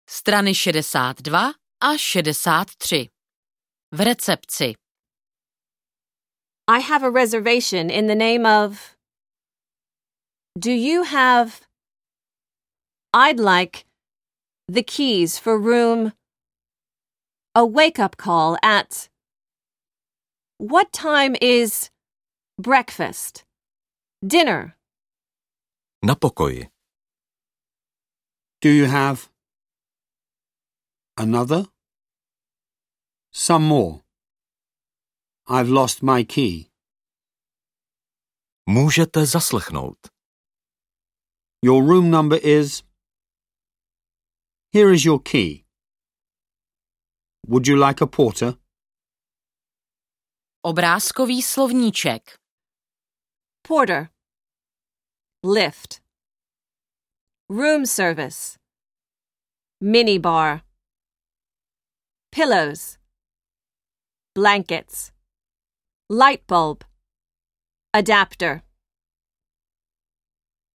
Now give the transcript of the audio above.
Strany 62 a 63. V recepci. I have a reservation in the name of... Do you have... I'd like the keys for room... A wake-up call at... What time is breakfast? Dinner? Na pokoji. Do you have another? Some more. I've lost my key. Můžete zaslechnout. Your room number is... Here is your key. Would you like a porter? Obrázkový slovníček. Porter. Lift. Room service. Minibar. Pillows. Blankets. Light bulb. Adapter.